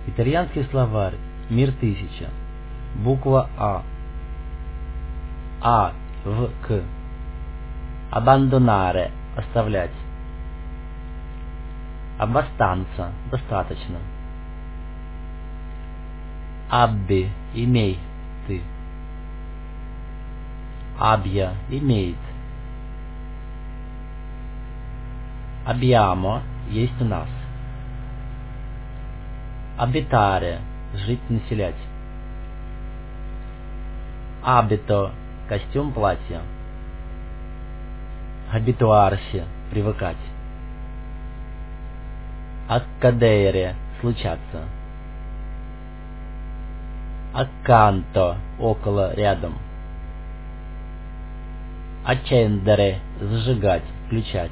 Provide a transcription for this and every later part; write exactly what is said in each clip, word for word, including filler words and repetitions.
Итальянский словарь. Мир тысяча. Буква А. А. В. К. Abbandonare. Оставлять. Abbastanza. Достаточно. Abbi. Имей. Ты. Abbia. Имеет. Abbiamo. Есть у нас. Abitare. Жить, населять. Abito. Костюм, платье. Habituarsi. Привыкать. Accadere. Случаться. Accanto. Около, рядом. Accendere. Зажигать, включать.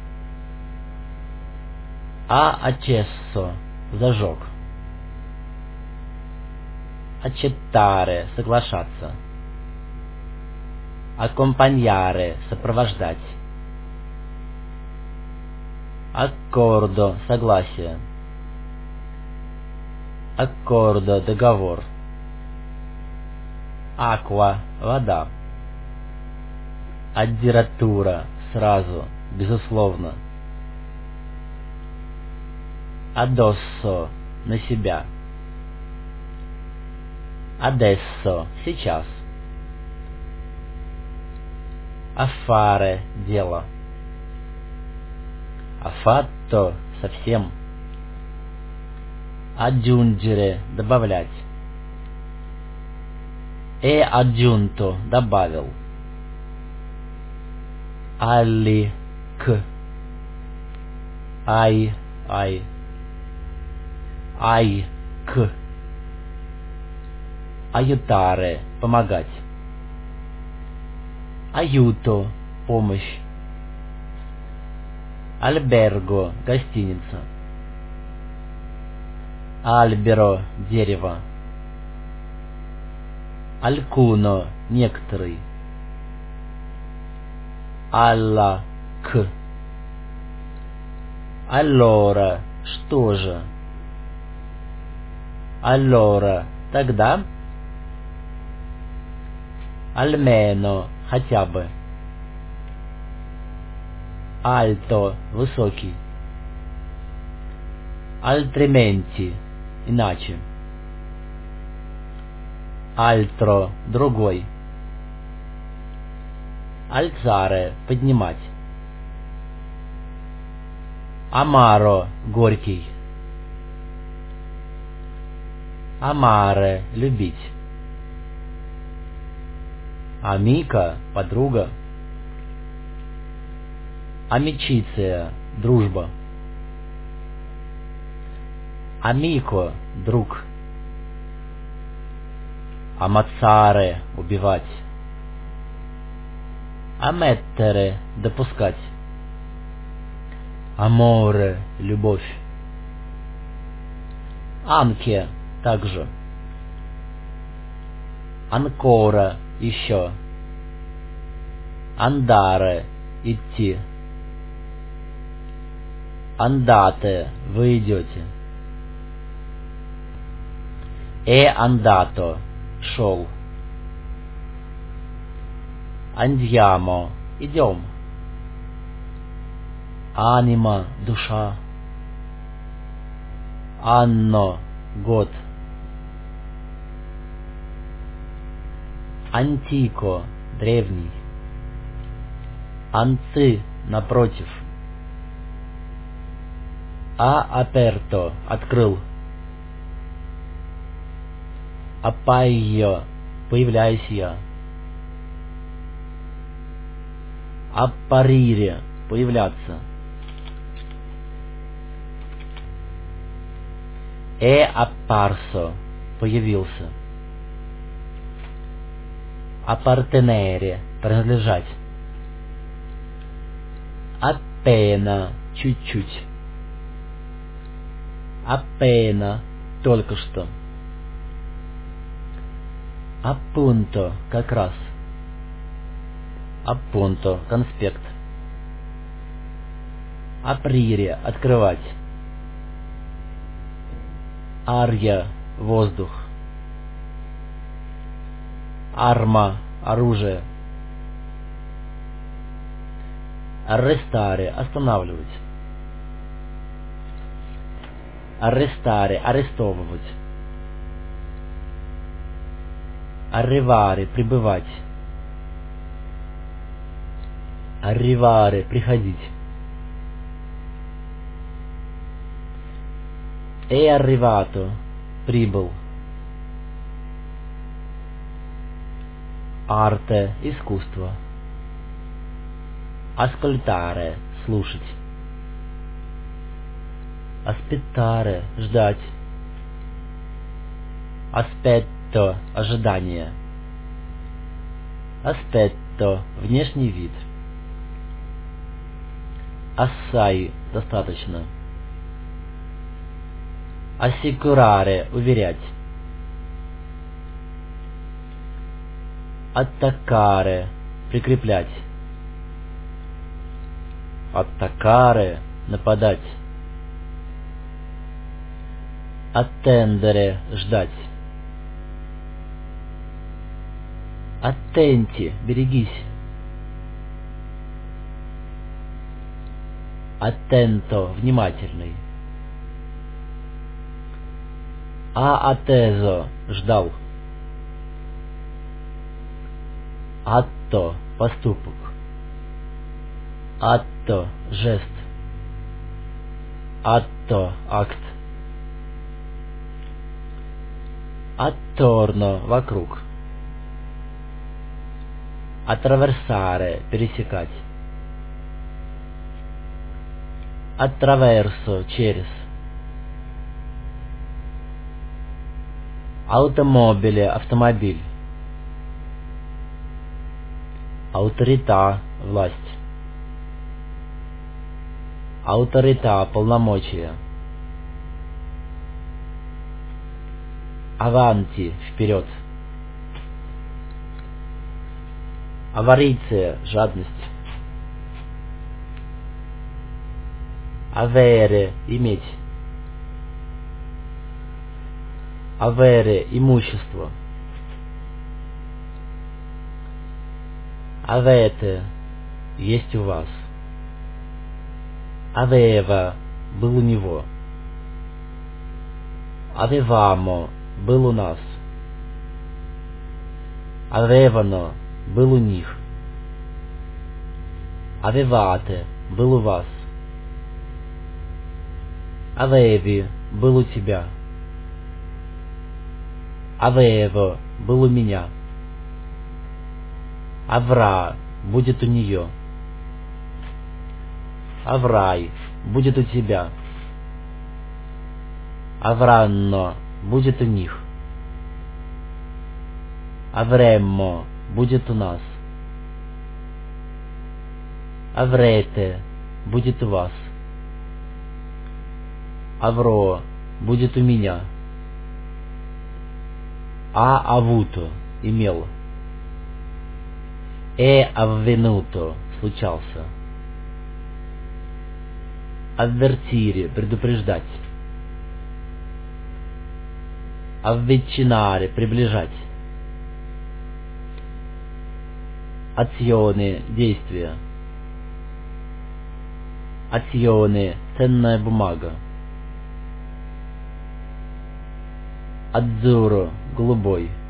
А accesso. Зажег. Accettare. Соглашаться. Accompagnare. Сопровождать. Accordo. Согласие. Accordo. Договор. Acqua. Вода. Addirittura. Сразу. Безусловно. Addosso. На себя. Adesso. Сейчас. Affare. Дело. Affatto. Совсем. Aggiungere. Добавлять. E aggiunto. Добавил. Alli. К. Ай. Ай. Ай. К. Aiutare. Помогать. Aiuto. Помощь. Albergo. Гостиница. Albero. Дерево. Alcuno. Некоторый. Alla. К. Allora. Что же? Allora. Тогда. Almeno. Хотя бы. Alto. Высокий. Altrimenti. Иначе. Altro. Другой. Alzare. Поднимать. Amaro. Горький. Amare. Любить. Амика. Подруга. Amicizia. Дружба. Amico. Друг. Ammazzare. Убивать. Ammettere. Допускать. Amore. Любовь. Anche. Также. Ancora. Еще. Andare. Идти. Andate. Вы идете. È andato. Шел. Andiamo. Идем. Anima. Душа. Anno. Год. Antico. Древний. Anzi. Напротив. Ha aperto. Открыл. Appaio. Появляюсь я. Apparire. Появляться. È apparso. Появился. Appartenere. Принадлежать. Appena. Чуть-чуть. Appena. Только что. Appunto. Как раз. Appunto. Конспект. Aprire. Открывать. Арья — воздух. Арма — оружие. Аррестаре — останавливать. Аррестаре — арестовывать. Арриваре — прибывать. Арриваре — приходить. È arrivato — прибыл. Арте — искусство. Ascoltare — слушать. Aspettare — ждать. Aspetto — ожидание. Aspetto — внешний вид. Assai — достаточно. Assicurare — уверять. Attaccare — прикреплять. Attaccare — нападать. Attendere — ждать. Attenti — берегись. Attento — внимательный. А атезо — ждал. Атто — поступок. Атто — жест. Атто — акт. Attorno — вокруг. Attraversare — пересекать. Attraverso — через. Automobile — автомобиль. Autorità — власть. Autorità — полномочия. Avanti — вперед. Авариция — жадность. Avere — иметь. Avere — имущество. Avete — есть у вас. Aveva — был у него. Avevamo — был у нас. Avevano — был у них. Avevate — был у вас. Avevi — был у тебя. Avevo — был у меня. Авра — будет у нее. Аврай — будет у тебя. Авранно — будет у них. Авреммо — будет у нас. Аврете — будет у вас. Авро — будет у меня. А авуто — имел. Э аввенуто — случался. Аввертире — предупреждать. Аввичинаре — приближать. Ационе — действия. Ационе — ценная бумага. Адзуро — голубой.